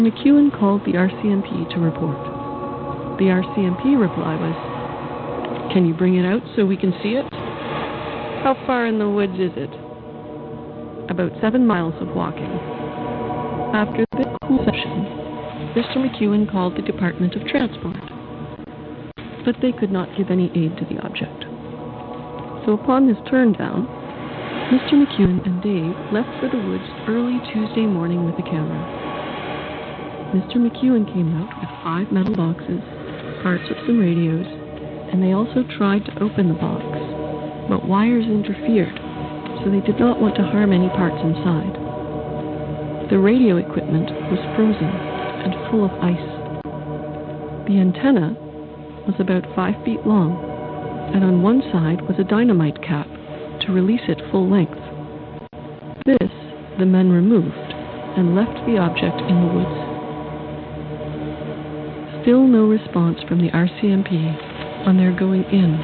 McEwen called the RCMP to report. The RCMP reply was, "Can you bring it out so we can see it?" "How far in the woods is it?" "About 7 miles of walking." After this cool session, Mr. McEwen called the Department of Transport, but they could not give any aid to the object. So upon his turn down, Mr. McEwen and Dave left for the woods early Tuesday morning with a camera. Mr. McEwen came out with 5 metal boxes, parts of some radios, and they also tried to open the box, but wires interfered, so they did not want to harm any parts inside. The radio equipment was frozen and full of ice. The antenna was about 5 feet long, and on one side was a dynamite cap to release it full length. This the men removed and left the object in the woods. Still no response from the RCMP on their going in